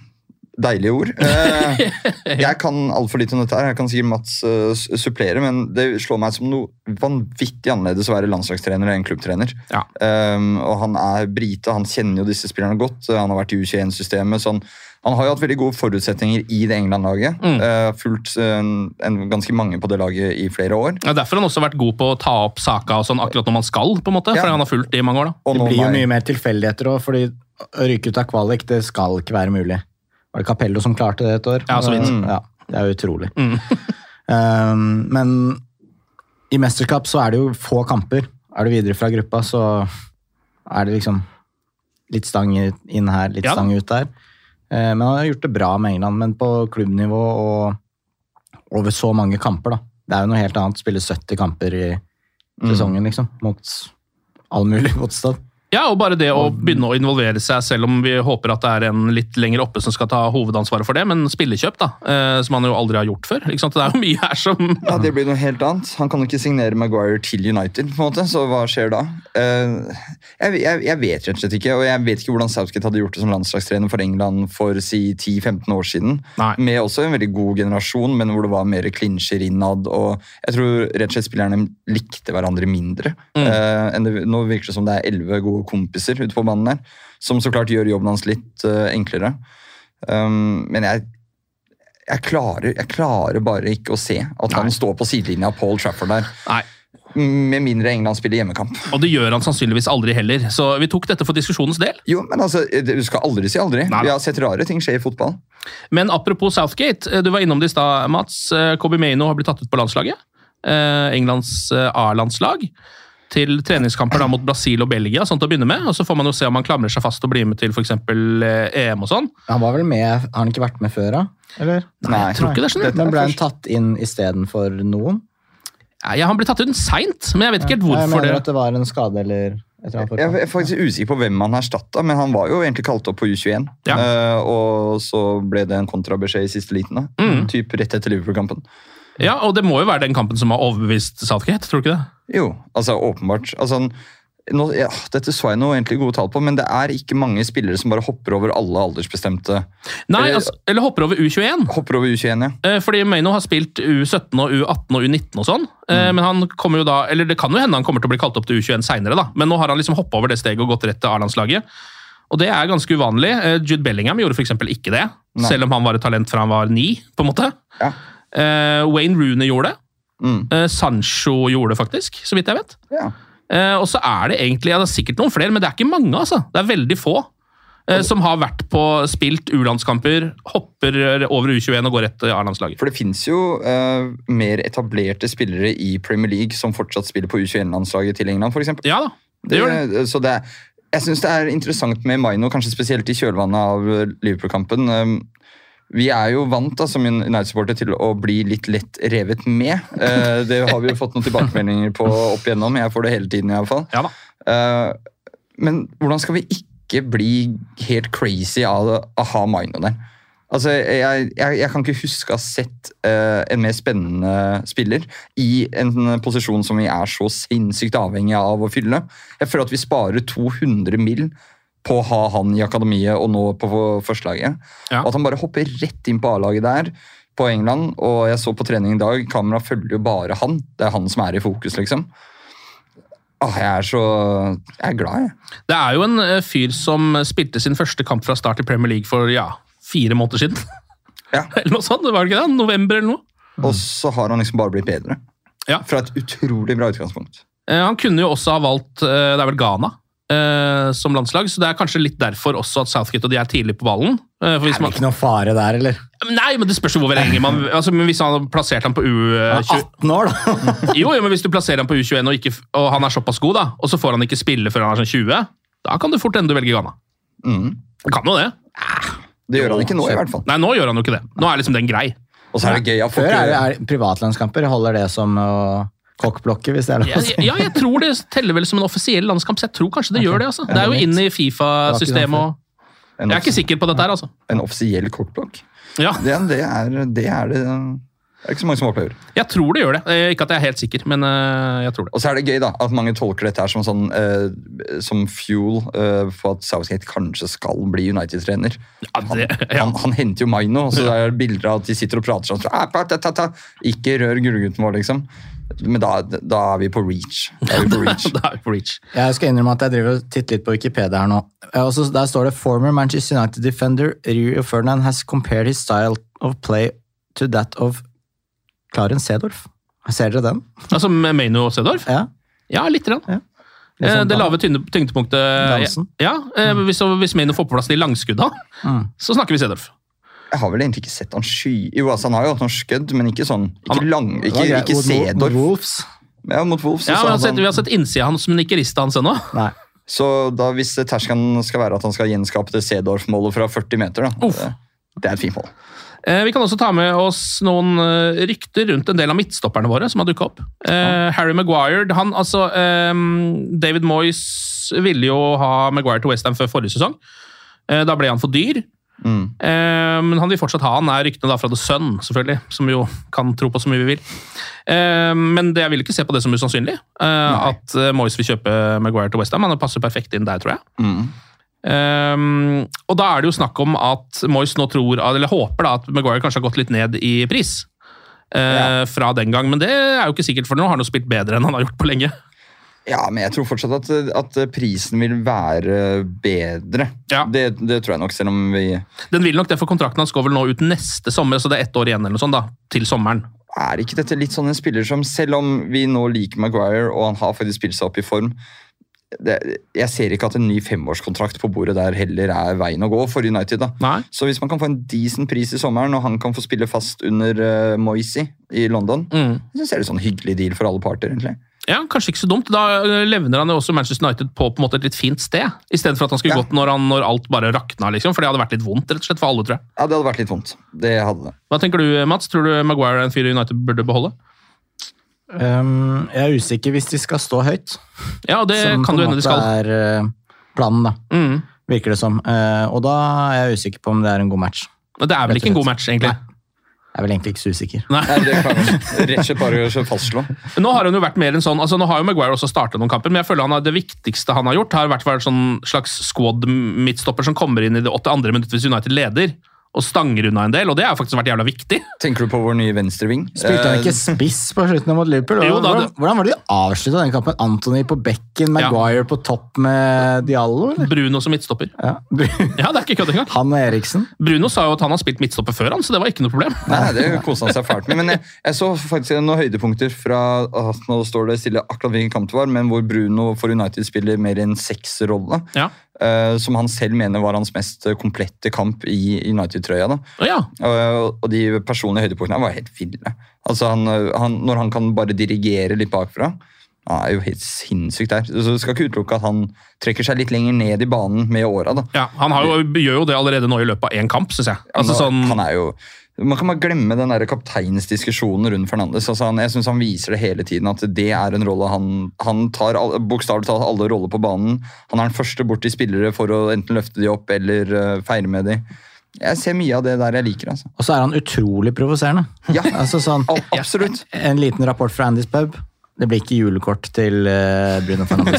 deilige ord. Uh, jeg kan alt for litt om dette her. Jeg kan sikkert Mats uh, supplere, men det slår meg som noe vanvittig annerledes å være landslagstrener enn klubbtrener. Ja. Um, og han er brite, han kjenner jo disse spillerne godt. Han har vært i U tjueen-systemet, sånn. Han har jo hatt veldig gode forutsetninger i det England-laget. Mm. Uh, fulgt en, en, ganske mange på det laget i flere år. Ja, derfor har han også vært god på å ta opp saka og sånn akkurat når man skal, på en måte. Ja. Fordi han har fulgt det i mange år. da. Det blir jo mye mer tilfeldigheter også, fordi å ryke ut av kvalik, det skal ikke være mulig. Var det Capello som klarte det et år? Ja, så vidt. Mm. Ja, det er jo utrolig. Mm. um, men i mesterskap så er det jo få kamper. Er du videre fra gruppa, så er det liksom litt stang inn her, litt ja. stang ut der. Men han har gjort det bra med England, men på klubbnivå og over så mange kamper da. Det er jo noe helt annet å spille sytti kamper i sesongen, liksom, mot all mulig motstand. Ja, og bare det å begynne å involvere seg, selv om vi håper at det er en litt lenger oppe som skal ta hovedansvaret for det, men spillekjøp da, som han jo aldri har gjort før. Ikke sant? Det er jo mye her som... Ja, det blir noe helt annet. Han kan jo ikke signere Maguire til United, på en måte, så hva skjer da? Jeg, jeg, jeg vet rett og slett ikke, og jeg vet ikke hvordan Southgate hadde gjort det som landslagstrener for England for si ti til femten år siden. Nei. Med også en veldig god generasjon, men hvor det var mer klinsjer innad, og jeg tror rett og slett spillerne likte hverandre mindre. Mm. Uh, enn det, nå virker det som det er elleve gode kompiser ute på banen der, som så klart gjør jobben hans litt uh, enklere. Um, men jeg, jeg, klarer, jeg klarer bare ikke å se at Nei. Han står på sidelinja av Paul Trafford der. Nei. Med mindre England spiller hjemmekamp. Og det gjør han sannsynligvis aldri heller. Så vi tok dette for diskusjonens del. Jo, men altså, du skal aldri si aldri. Nei. Vi har sett rare ting skje i fotball. Men apropos Southgate, du var innom det i stad, Mats. Kobe Mainoo har blitt tatt ut på landslaget. Englands A-landslag. Til treningskamper da mot Brasil og Belgia, sånn til å begynne med. Og så får man jo se om han klamrer seg fast og blir med til for eksempel E M og sånn. Han var vel med, har han ikke vært med før da? Eller? Nei, jeg tror ikke det er sånn. Men ble han tatt inn i stedet for noen? Ja, han ble tatt ut sent, men jeg vet ikke helt hvorfor det. Jeg mener det. at det var en skade eller... Jeg er faktisk usikker på hvem han erstattet, men han var jo egentlig kalt opp på U tjueen. Ja. Uh, og så ble det en kontrabeskjed i siste liten, da. Mm. Typ rett etter Liverpool-kampen. Ja, og det må jo være den kampen som har overbevist Southgate, tror du ikke det? Jo, altså åpenbart. Altså, nå, ja, dette så jeg noe egentlig gode tall på, men det er ikke mange spillere som bare hopper over alle aldersbestemte... Nei, eller, altså, eller hopper over U tjueen. Hopper over U tjueen, ja. Fordi Mainoo har spilt U sytten og U atten og U nitten og sånn, mm. men han kommer jo da, eller det kan jo hende han kommer til å bli kalt opp til U tjueen senere da, men nå har han liksom hoppet over det steget og gått rett til A-landslaget. Og det er ganske uvanlig. Jude Bellingham gjorde for eksempel ikke det, Nei. Selv om han var et talent fra han var ni, på en måte. Ja. Uh, Wayne Rooney gjorde det. Mm. Uh, Sancho gjorde det faktisk, så vidt jeg vet. Ja. Uh, og så er det egentlig, ja, det er sikkert noen flere, men det er ikke mange, altså. Det er veldig få uh, som har vært på spilt U-landskamper, hopper over U tjueen og går rett til A-landslaget. For det finnes jo uh, mer etablerte spillere i Premier League som fortsatt spiller på U tjueen-landslaget til England, for eksempel. Ja da, det, det gjør det. Så det er, jeg synes det er interessant med Mainoo, kanskje spesielt i kjølvannet av Liverpool-kampen. Um, Vi er jo vant da, som United-supporter til å bli litt lett revet med. Uh, det har vi jo fått noen tilbakemeldinger på opp igjennom. Jeg får det hele tiden i alle fall. Ja da. Uh, men hvordan skal vi ikke bli helt crazy av å ha Mainoo der? Altså, jeg, jeg, jeg kan ikke huske å ha sett uh, en mer spennende spiller i en posisjon som vi er så sinnssykt avhengig av å fylle. Jeg føler at vi sparer to hundre mil på å ha han i akademiet og nå på førstelaget. Ja. Og at han bare hopper rett inn på A-laget der på England, og jeg så på trening i dag, kamera følger jo bare han. Det er han som er i fokus, liksom. Åh, jeg er så jeg er glad, jeg. Det er jo en uh, fyr som spilte sin første kamp fra start i Premier League for ja, fire måneder siden. Ja. Eller noe sånt, var det ikke det? November eller noe? Mm. Og så har han liksom bare blitt bedre. Ja. Fra et utrolig bra utgangspunkt. Uh, han kunne jo også ha valgt, uh, det er vel Ghana, uh, som landslag, så det er kanskje litt derfor også at Southgate og de er tidlig på ballen. Uh, for hvis Er det man... ikke noe fare der, eller? Nei, men det spørs jo hvor lenge man... Altså, men hvis han har plassert ham på U tjue... atten år, da! Jo, jo, men hvis du plasserer ham på U tjueen og, ikke, og han er såpass god, da, og så får han ikke spille før han er sånn tjue, da kan du fort ende du velge Ghana. Mm. Kan jo det. Det gjør han ikke nå, i hvert fall. Nei, nå gjør han jo ikke det. Nå er liksom den grei. Og så er det gøy å få Før er, ikke... det- er privatlandskamper holder det som uh, kokkblokke, hvis det er lov Ja, å si. ja, jeg tror det teller vel som en offisiell landskamp, så jeg tror kanskje det gjør det. altså. Det er jo inn i FIFA-systemet og... En, Jeg er ikke sikker på dette her, altså. en offisiell kokkblokk. Ja, Det, det, er, det er det... Det er ikke så mange som opplever. jeg tror det gjør det. Eh, Ikke at jeg er helt sikker, men eh, jeg tror det. Og så er det gøy da, at mange tolker dette her som, sånn, eh, som fuel eh, for at Southgate kanskje skal bli United-trener. Ja, det, ja. Han, han henter jo Maino, og så er det bilder av at de sitter og prater sånn. «Ah, ta, ta, ta, ta. Ikke rør gullgutten vår, liksom. Men da, da er vi på reach. Da er vi på reach. Da er vi på reach. Jeg skal innrømme at jeg driver og titter litt på Wikipedia her nå. Og så der står det «Former Manchester United defender Rio Ferdinand has compared his style of play to that of Clarence Seedorf». Ser dere den? Altså med Maino Sedorf? Ja. Ja, litt. Rann. Ja. Litt Eh, sånn Det da- lave tyngde- tyngdepunktet Dansen. Ja, eh, hvis, hvis Maino får på plass de langskudda, Mm. så snakker vi Sedorf. Jeg har vel egentlig ikke sett han sky... Jo, altså, han har jo hatt noen skødd, men ikke sånn... Ikke Han- lang... Det Ikke, var greit. ikke Mot- mot Seedorf. Wolves. Ja, mot Wolves. Ja, så men hadde har sett, han- Vi har sett innsida hans, men ikke rista hans ennå. Nei. Så da, hvis terskelen skal være at han skal gjenskape det Seedorf-målet fra førti meter, da, Uff. det, det er et fint mål. Eh, Vi kan også ta med oss noen eh, rykter rundt en del av midtstopperne våre som har dukket opp. Eh, Harry Maguire, han, altså, eh, David Moyes ville jo ha Maguire til West Ham før forrige sesong. Eh, da ble han for dyr. Mm. Eh, men han vil fortsatt ha han, er ryktene da fra The Sun, selvfølgelig, som jo kan tro på så mye vi vil. Eh, men det, jeg vil ikke se på det som usannsynlig, eh, at eh, Moyes vil kjøpe Maguire til West Ham. Han passer perfekt inn der, tror jeg. Mm. Um, og da er det jo snakk om at Moyes nå tror, eller håper da, at Maguire kanskje har gått litt ned i pris uh, Ja. fra den gang, men det er jo ikke sikkert, for nå har han jo spilt bedre enn han har gjort på lenge. Ja, men jeg tror fortsatt at, at prisen vil være bedre. Ja. Det, det tror jeg nok, selv om vi Den vil nok det, for kontrakten hans går vel nå ut neste sommer, så det er ett år igjen eller noe sånt da, til sommeren. er ikke dette litt sånn en spiller som, selv om vi nå liker Maguire, og han har faktisk spilt seg opp i form, det, jeg ser ikke at en ny femårskontrakt på bordet der heller er veien å gå for United. da. Nei. Så hvis man kan få en decent pris i sommeren, og han kan få spille fast under uh, Moisey i London, Mm. så ser det sånn hyggelig deal for alle parter, egentlig. Ja, kanskje ikke så dumt. Da eh, levner han jo også Manchester United på, på en måte et litt fint sted, i stedet for at han skulle Ja. gått når, han, når alt bare rakna, liksom, for det hadde vært litt vondt, rett og slett, for alle, tror jeg. Ja, det hadde vært litt vondt. Det hadde det. Hva tenker du, Mats? Tror du Maguire er en fyr United burde beholde? Um, jeg er usikker hvis de skal stå høyt. Ja, det som kan på du en hende de måte skal. er uh, planen, da. Mm. Virker det som. Uh, og da er jeg usikker på om det er en god match. Men det er vel ikke en god match, egentlig. Nei. Jeg er vel egentlig ikke så usikker. Nei. Nei, det kan jeg rett og slett bare fastslå. Nå har han jo vært mer enn sånn, altså nå har jo Maguire også startet noen kamper, men jeg føler han har, det viktigste han har gjort, har vært vært sånn slags squad-midtstopper som kommer inn i det åttiandre minuttet hvis United leder, og stanger unna en del, og det har faktisk vært jævla viktig. Tenker du på vår nye venstreving? Spilte han ikke spiss på slutten mot Liverpool? Jo, da, hvordan, hvordan var det de avsluttet den kampen? Anthony på bekken, Maguire på topp med Diallo, eller? Bruno som midtstopper. Ja. Ja, det er ikke kødd engang. Han og Eriksen. Bruno sa jo at han har spilt midtstopper før han, så det var ikke noe problem. Nei, det koste han seg fælt med. Men jeg, jeg så faktisk noen høydepunkter fra at nå står det stille akkurat hvilken kamp det var, men hvor Bruno for United spiller mer enn seks rolle. Ja. Uh, som han selv mener var hans mest komplette kamp i United-trøya. da. Å ja. Uh, og de personlige høydepunktene var helt ville. Altså han, han, når han kan bare dirigere litt bakfra, han er jo helt sinnssykt der. Så du skal ikke utelukke at han trekker seg litt lenger ned i banen med åra. da. Ja, han har jo, gjør jo det allerede nå i løpet av én kamp, synes jeg. Altså, han, sånn, han er jo... Man kan bare glemme den der kapteinsdiskusjonen rundt Fernandes. Altså han, jeg synes han viser det hele tiden, at det er en rolle han, han tar all- bokstavelig talt alle roller på banen. Han er den første bort til spillere for å enten løfte de opp eller uh, feire med de. Jeg ser mye av det der jeg liker, altså. Og så er han utrolig provoserende. Ja, altså sånn, absolutt. En liten rapport fra Andy's Pub. Det blir ikke julekort til uh, Bruno Fernandes.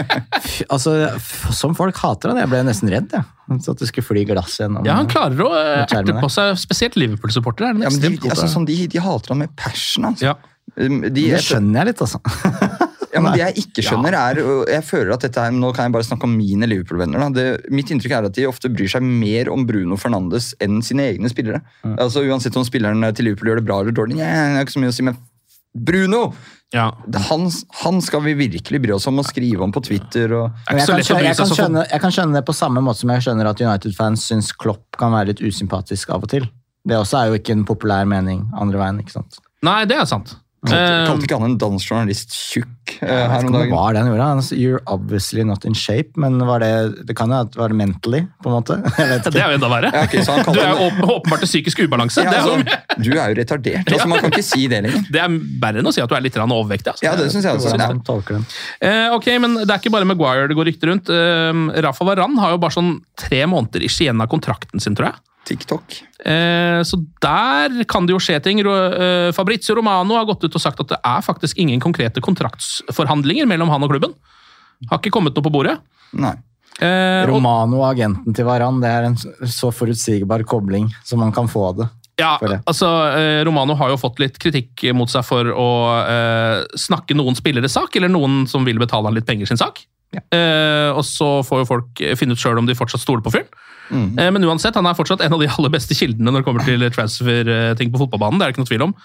altså, som folk hater han. Jeg ble nesten redd, ja. Så at det skulle fly glass igjen. Ja, han klarer å erte på seg, spesielt Liverpool-supporter. Er ja, men de, altså, god, sånn, de, de hater han med passion, altså. Ja. De, det skjønner jeg litt, altså. ja, men det jeg ikke skjønner er, og jeg føler at dette er, nå kan jeg bare snakke om mine Liverpool-venner, da. Det, mitt inntrykk er at de ofte bryr seg mer om Bruno Fernandes enn sine egne spillere. Mm. Altså, uansett om spilleren til Liverpool gjør det bra eller dårlig, jeg har ikke så mye å si, men Bruno! Ja. Han, han skal vi virkelig bry oss om å skrive om på Twitter. Og... Jeg, kan skjønne, jeg, kan skjønne, jeg kan skjønne det på samme måte som jeg skjønner at United-fans syns Klopp kan være litt usympatisk av og til. Det også er jo ikke en populær mening andre veien, ikke sant? Nei, det er sant. Kalte, kalte ikke han en dansk journalist tjukk uh, her om dagen? Hva var det han gjorde? Han, You're obviously not in shape, men var det, det kan jo være mentally, på en måte. Jeg vet ikke. Det er jo enda verre. Ja, okay, du er jo åpenbart til psykisk ubalanse. Ja, altså, du er jo retardert, altså, man kan ikke si det lenger. Det er verre enn å si at du er litt overvektig. Altså. Ja, det synes jeg også. Ja. Tolker den. Uh, ok, men det er ikke bare Maguire det går rykter rundt. Uh, Rafa Varane har jo bare sånn tre måneder igjen av kontrakten sin, tror jeg. TikTok. Eh, så der kan det jo skje ting. Eh, Fabrizio Romano har gått ut og sagt at det er faktisk ingen konkrete kontraktsforhandlinger mellom han og klubben. Har ikke kommet noe på bordet. Nei. Eh, Romano og agenten til Varane, det er en så forutsigbar kobling som man kan få det. Ja, altså eh, Romano har jo fått litt kritikk mot seg for å eh, snakke noen spilleres sak, eller noen som vil betale han litt penger sin sak. Ja. Eh, og så får jo folk finne ut selv om de fortsatt stoler på fyren. Mm. Eh, men uansett, han er fortsatt en av de aller beste kildene når det kommer til transfer-ting på fotballbanen. Det er det ikke noe tvil om.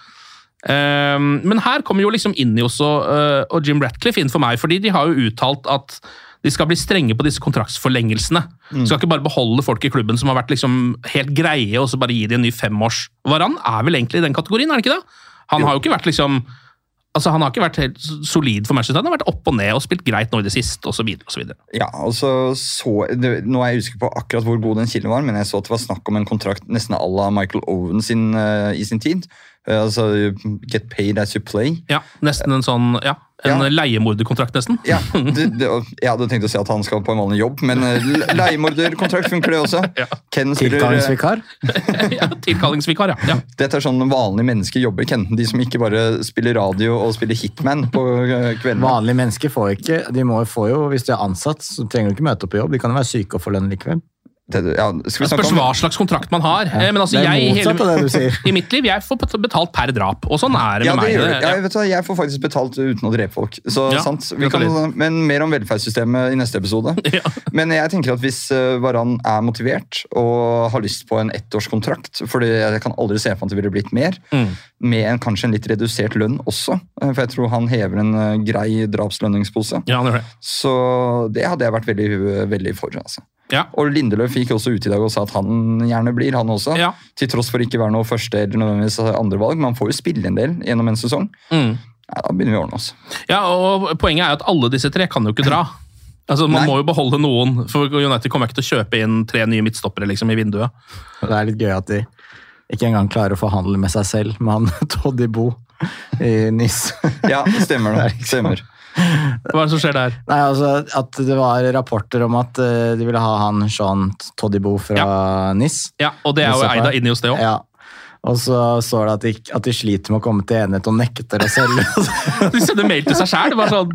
Eh, men her kommer jo liksom inn i også, eh, og Jim Ratcliffe inn for meg, fordi de har jo uttalt at de skal bli strenge på disse kontraktsforlengelsene. Mm. Skal ikke bare beholde folk i klubben som har vært liksom helt greie, og så bare gi de en ny femårs. Varane er vel egentlig i den kategorien, er det ikke det? Han jo. har jo ikke vært liksom... Altså, han har ikke vært helt solid for Manchester, han har vært opp og ned og spilt greit nå i det siste, og så videre, og så videre. Ja, og så, så det, nå er jeg usikker på akkurat hvor god den kilden var, men jeg så at det var snakk om en kontrakt nesten à la Michael Owen sin, uh, i sin tid. Uh, altså, get paid as you play. Ja, nesten en sånn, ja, en ja. leiemorderkontrakt nesten. Ja, det, det, jeg hadde tenkt å si at han skal på en vanlig jobb, men uh, leiemorderkontrakt funker det også. Ja. Tilkallingsvikar? ja, tilkallingsvikar, ja. ja. Dette er sånn vanlige mennesker jobber, Ken. De som ikke bare spiller radio og spiller Hitman på kvelden. Vanlige mennesker får ikke, de må få jo, hvis de er ansatt, så trenger de ikke møte opp på jobb. De kan jo være syke og få lønn likevel. Det, ja, skal vi det spørs hva slags kontrakt man har. Ja. Men altså, det er jeg, motsatt av det du sier. I mitt liv, jeg får betalt per drap, og sånn er det ja, med det meg. Gjør, ja, jeg, vet hva, jeg får faktisk betalt uten å drepe folk. Så, ja, sant? Vi kan, men mer om velferdssystemet i neste episode. Ja. Men jeg tenker at hvis Varane er motivert og har lyst på en ettårskontrakt, for jeg kan aldri se for at det ville blitt mer, mm. med en, kanskje en litt redusert lønn også, for jeg tror han hever en grei drapslønningspose. Ja, det det. Så det hadde jeg vært veldig, veldig for, altså. Ja. Og Lindeløf gikk også ut i dag og sa at han gjerne blir, han også. Ja. Til tross for ikke være noe første eller nødvendigvis andre valg. Man får jo spille en del gjennom en sesong. Mm. Ja, da begynner vi å ordne oss. Ja, og poenget er at alle disse tre kan jo ikke dra. Altså, Man Nei. må jo beholde noen, for United kommer ikke til å kjøpe inn tre nye midtstoppere liksom, i vinduet. Det er litt gøy at de ikke engang klarer å forhandle med seg selv, med han Todibo i Nice. Ja, stemmer det. Stemmer. Hva er det som skjer der? Nei, altså at det var rapporter om at uh, de ville ha han Jean Todibo fra ja. Nice. Ja, og det er jo Eida inni hos det også. Ja. Og så står det at de, at de sliter med å komme til enighet og nekter å selge. De sender mail til seg selv, det var sånn...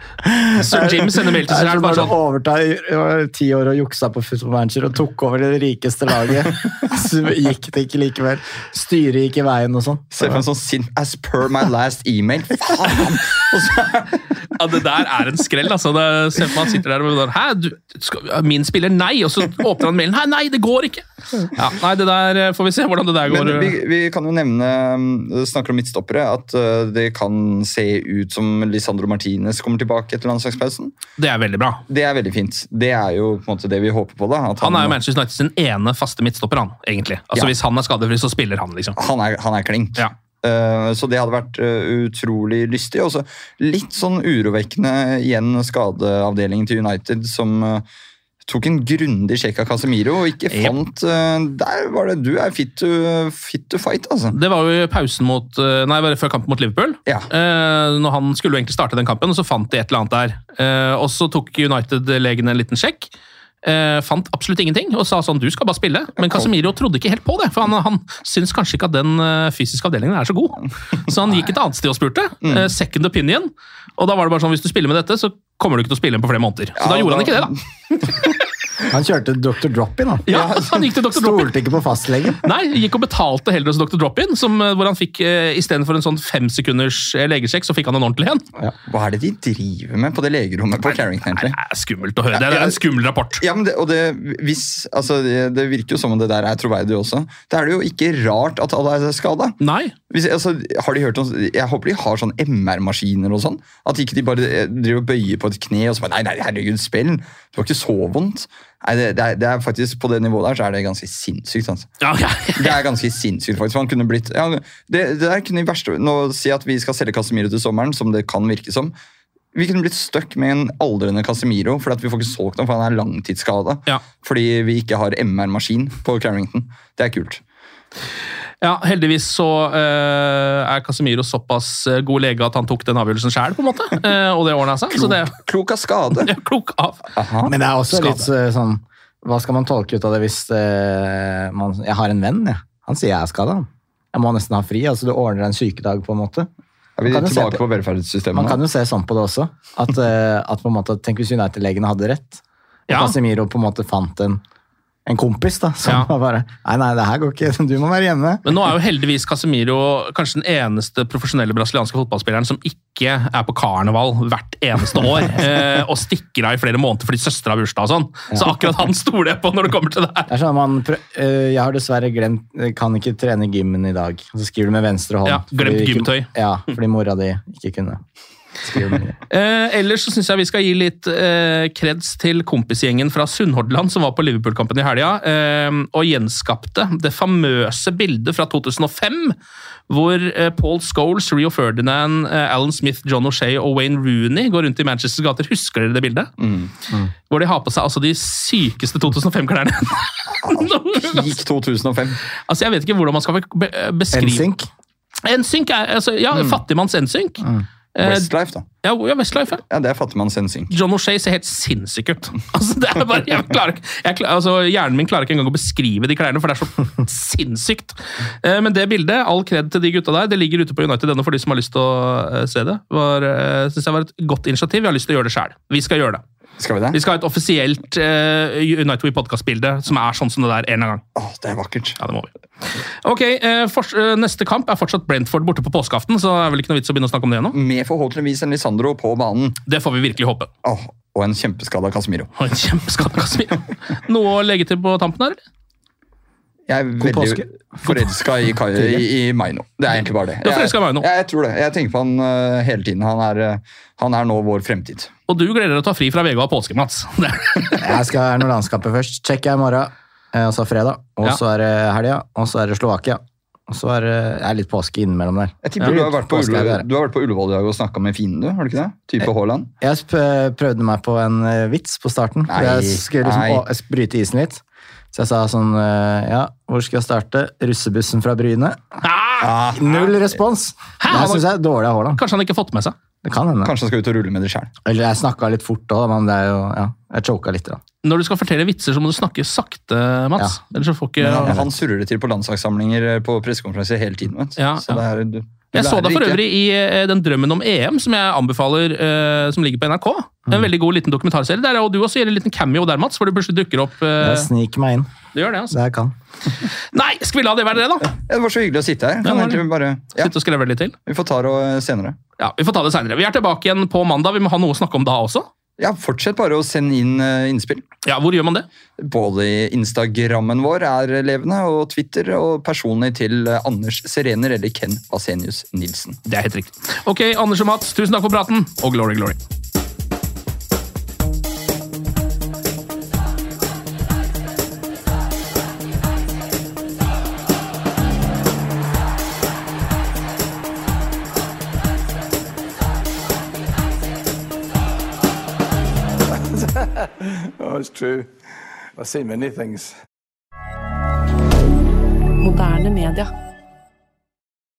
Sir Jim sender mail til seg selv, bare sånn... Overta ti år og juksa på Football Manager og tok over det rikeste laget. Så gikk det ikke likevel. Styret gikk i veien og sånn. Se for en sånn sin, as per my last email. Faen! Ja, det der er en skrell, altså. Det, se for man sitter der og sånn, hæ, du, skal, min spiller nei, og så åpner han mailen, hæ, nei, det går ikke. Ja, nei, det der får vi se hvordan det der går. Men vi, vi kan jo nevne, snakker om midtstoppere, at det kan se ut som Lisandro Martinez kommer tilbake etter landslagspausen. Det er veldig bra. Det er veldig fint. Det er jo på en måte det vi håper på da. At han, han er jo Manchester United sin ene faste midtstopper, han, egentlig. Altså ja. Hvis han er skadefri, så spiller han, liksom. Han er, han er klink. Ja. Uh, så det hadde vært uh, utrolig lystig. Også litt sånn urovekkende igjen skadeavdelingen til United, som uh, tok en grundig sjekk av Casemiro, og ikke fant uh, Der var det du er fit to, fit to fight, altså. Det var jo pausen mot uh, Nei, var det før kampen mot Liverpool. Ja. Uh, når han skulle jo egentlig starte den kampen, og så fant de et eller annet der. Uh, og så tok United-legen en liten sjekk. eh, fant absolutt ingenting og sa sånn, du skal bare spille. Men Casemiro trodde ikke helt på det, for han, han syns kanskje ikke at den uh, fysiske avdelingen er så god. Så han gikk et annet sted og spurte. Mm. Uh, second opinion. Og da var det bare sånn, hvis du spiller med dette, så kommer du ikke til å spille på flere måneder. Så ja, da gjorde da... han ikke det, da. Han kjørte doktor Drop-in, da. Ja, han gikk til doktor Drop-in. Stolte ikke på fastlegen. Nei, gikk og betalte heller hos doktor Drop-in, som, hvor han fikk, eh, i stedet for en sånn fem sekunders legesjekk, så fikk han en ordentlig en. Ja. Hva er det de driver med på det legerommet på Carrington? Det er skummelt å høre. Det er en skummel rapport. Ja, men det, og det, hvis, altså, det, det virker jo som om det der er troverdig også. Det er det jo ikke rart at alle er skadet. Nei. Hvis, altså, har de hørt om, jeg håper de har sånn M R-maskiner og sånn, at ikke de bare driver og bøyer på et kne og så bare, nei, nei, herregud, spill. Det var ikke så vondt. Nei, det, det, er, det er faktisk, på det nivået der, så er det ganske sinnssykt. Altså. Ja, ja, ja. Det er ganske sinnssykt, faktisk. Han kunne blitt, ja, det, det der kunne i verste, nå si at vi skal selge Casemiro til sommeren, som det kan virke som. Vi kunne blitt stuck med en aldrende Casemiro, for at vi får ikke solgt ham, for han er langtidsskadet. Ja. Fordi vi ikke har M R-maskin på Carrington. Det er kult. Ja, heldigvis så uh, er Casemiro såpass god lege at han tok den avgjørelsen selv, på en måte. Uh, og det ordnet seg. Klok, så det, klok av skade. Ja, klok av. Aha. Men det er også skade. litt sånn, hva skal man tolke ut av det hvis uh, man, jeg har en venn, ja. Han sier jeg er skadet. Jeg må nesten ha fri, altså du ordner en sykedag på en måte. Er vi tilbake på, på velferdssystemet? Man kan jo se sånn på det også. At, uh, at på en måte, tenk hvis United-legene hadde rett. Og ja. Casemiro på en måte fant en En kompis da, som ja. var bare, nei, nei, det her går ikke, du må være hjemme. Men nå er jo heldigvis Casemiro kanskje den eneste profesjonelle brasilianske fotballspilleren som ikke er på karneval hvert eneste år, eh, og stikker av i flere måneder fordi søstre har bursdag og sånn. Ja. Så akkurat han stoler jeg på når det kommer til det her. Det er sånn man, jeg har dessverre glemt, kan ikke trene gymmen i dag. Så skriver du med venstre hånd. Ja, glemt gymtøy. Ja, fordi mora di ikke kunne. Eh, ellers så synes jeg vi skal gi litt eh, kreds til kompisgjengen fra Sunnhordland som var på Liverpool-kampen i helga, eh, og gjenskapte det famøse bildet fra to tusen og fem, hvor eh, Paul Scholes, Rio Ferdinand, eh, Alan Smith, John O'Shea og Wayne Rooney går rundt i Manchester gater. Husker dere det bildet? Mm. Mm. Hvor de har på seg altså de sykeste to tusen og fem-klærne. Peak to tusen og fem. Altså, jeg vet ikke hvordan man skal be beskrive... N-Sync? N-Sync er, altså, ja, mm. fattigmanns N-Sync. Mm. Westlife, da. Ja, ja, Westlife, ja. Ja, det er fattigmanns N-Sync. John O'Shea ser helt sinnssyk ut. Altså, det er bare, jeg klarer, jeg klarer, altså, hjernen min klarer ikke engang å beskrive de klærne, for det er så sinnssykt. Eh, men det bildet, all kred til de gutta der, det ligger ute på United denne for de som har lyst til å uh, se det. Var, uh, synes jeg var et godt initiativ. Vi har lyst til å gjøre det selv. Vi skal gjøre det. Skal vi det? Vi skal ha et offisielt uh, United We podcast-bilde som er sånn som det der en gang. Åh, det er vakkert. Ja, det må vi. Ok, uh, for, uh, neste kamp er fortsatt Brentford borte på påskeaften, så er vel ikke noe vits å begynne å snakke om det nå. Med forhåpentligvis en Lisandro på banen. Det får vi virkelig håpe. Åh, og en kjempeskada Casemiro. Og en kjempeskada Casemiro. Noe å legge til på tampen her, eller? Jeg er God veldig forelsket i, i, i Maino. Det er egentlig bare det. Du er forelsket i Maino? Jeg, jeg tror det. Jeg tenker på han uh, hele tiden. Han er, uh, han er nå vår fremtid. Og du gleder deg til å ta fri fra V G og påske, Mats. Jeg skal være noen landskaper først. Tsjekkia i morgen, og så fredag. Og så ja. er det helga, og så er det Slovakia. Og så er det er litt påske innimellom der. Jeg tipper ja. du, har vært på Ullevål, du har vært på Ullevål i dag og snakket med fienden, du? Har du ikke det? Type Haaland? Jeg prøvde meg på en vits på starten. Nei, jeg skulle liksom bryte isen litt. Så jeg sa sånn, ja, hvor skal jeg starte? Russebussen fra Bryne. Ah, Null respons. Hæ? Det synes jeg er dårlig av Haaland. Kanskje han ikke fått med seg? Det kan hende. Kanskje han skal ut og rulle med det selv. Eller jeg snakket litt fort også, men det er jo, ja, jeg choket litt da. Når du skal fortelle vitser, så må du snakke sakte, Mats. Ja. Ellers så får ikke... Men han, han surrer det til på landslagssamlinger på pressekonferanser hele tiden, vet du. Ja, så det er... Du, jeg så deg for øvrig i den Drømmen om E M, som jeg anbefaler, uh, som ligger på N R K. En mm. veldig god liten dokumentarserie. Der, og du også gjør en liten cameo der, Mats, hvor du plutselig dukker opp... Uh... Jeg sniker meg inn. Du gjør det, altså. Det jeg kan. Nei, skal vi la det være det, da? Ja, det var så hyggelig å sitte her. Kan ja, bare... ja. Sitte og skreve litt til. Vi får ta det senere. Ja, vi får ta det senere. Vi er tilbake igjen på mandag. Vi må ha noe å snakke om da også. Ja, fortsett bare å sende inn uh, innspill. Ja, hvor gjør man det? Både Instagrammen vår er levende, og Twitter, og personlig til uh, Anders Serener eller Ken Vasenius Nilsen. Det er helt riktig. Ok, Anders og Mats, tusen takk for praten, og glory, glory. Oh, it's true. I've seen many things. Moderne media.